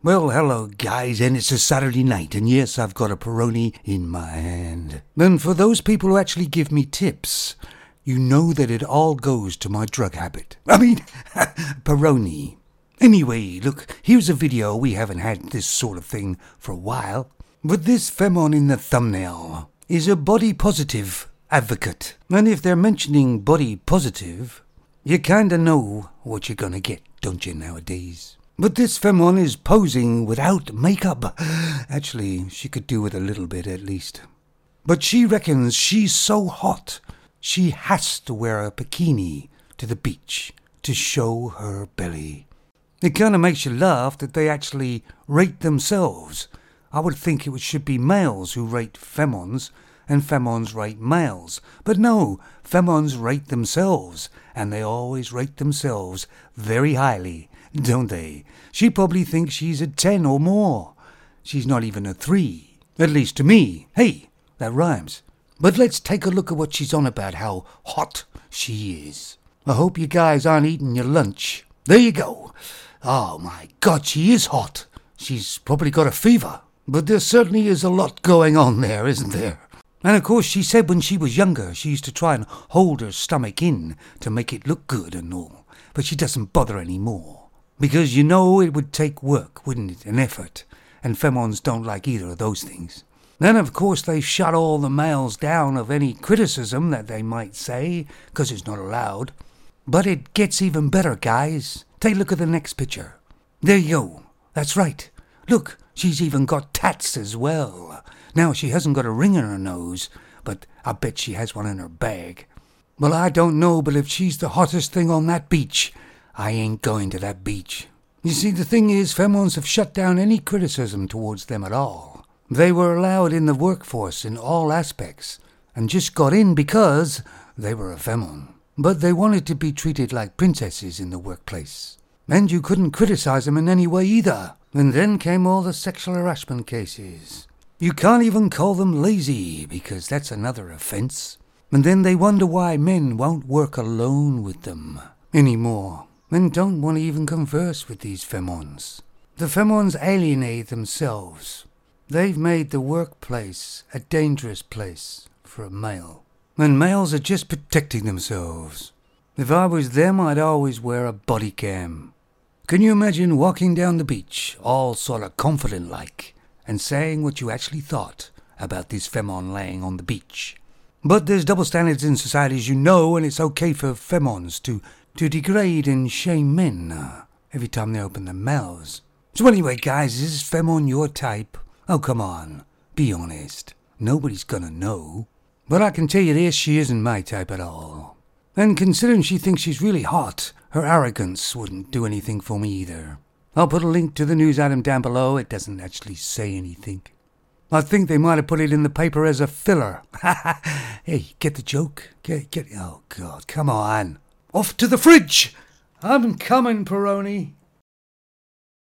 Well, hello guys, and it's a Saturday night, and yes, I've got a Peroni in my hand. And for those people who actually give me tips, you know that it all goes to my drug habit. Peroni. Anyway, look, here's a video. We haven't had this sort of thing for a while. But this femon in the thumbnail is a body positive advocate. And if they're mentioning body positive, you kinda know what you're gonna get, don't you, nowadays? But this femon is posing without makeup. Actually, she could do with a little bit at least. But she reckons she's so hot, she has to wear a bikini to the beach to show her belly. It kind of makes you laugh that they actually rate themselves. I would think it should be males who rate femons, and femons rate males. But no, femons rate themselves, and they always rate themselves very highly, don't they? She probably thinks she's a 10 or more. She's not even a 3, at least to me. Hey, that rhymes. But let's take a look at what she's on about, how hot she is. I hope you guys aren't eating your lunch. There you go. Oh my God, she is hot. She's probably got a fever. But there certainly is a lot going on there, isn't there? And of course, she said when she was younger, she used to try and hold her stomach in to make it look good and all. But she doesn't bother anymore. Because you know it would take work, wouldn't it? An effort. And femons don't like either of those things. Then, of course, they shut all the males down of any criticism that they might say, because it's not allowed. But it gets even better, guys. Take a look at the next picture. There you go. That's right. Look, she's even got tats as well. Now, she hasn't got a ring in her nose, but I bet she has one in her bag. Well, I don't know, but if she's the hottest thing on that beach, I ain't going to that beach. You see, the thing is, femons have shut down any criticism towards them at all. They were allowed in the workforce in all aspects, and just got in because they were a femon. But they wanted to be treated like princesses in the workplace. And you couldn't criticize them in any way either. And then came all the sexual harassment cases. You can't even call them lazy, because that's another offense. And then they wonder why men won't work alone with them anymore, and don't want to even converse with these femons. The femons alienate themselves. They've made the workplace a dangerous place for a male. And males are just protecting themselves. If I was them, I'd always wear a body cam. Can you imagine walking down the beach, all sort of confident like, and saying what you actually thought about this femon laying on the beach? But there's double standards in society, as you know, and it's okay for femons to degrade and shame men every time they open their mouths. So anyway, guys, is this femon your type? Oh, come on, be honest. Nobody's gonna know. But I can tell you this, she isn't my type at all. And considering she thinks she's really hot, her arrogance wouldn't do anything for me either. I'll put a link to the news item down below. It doesn't actually say anything. I think they might have put it in the paper as a filler. Hey, get the joke? Get. Oh, God, come on. Off to the fridge! I'm coming, Peroni.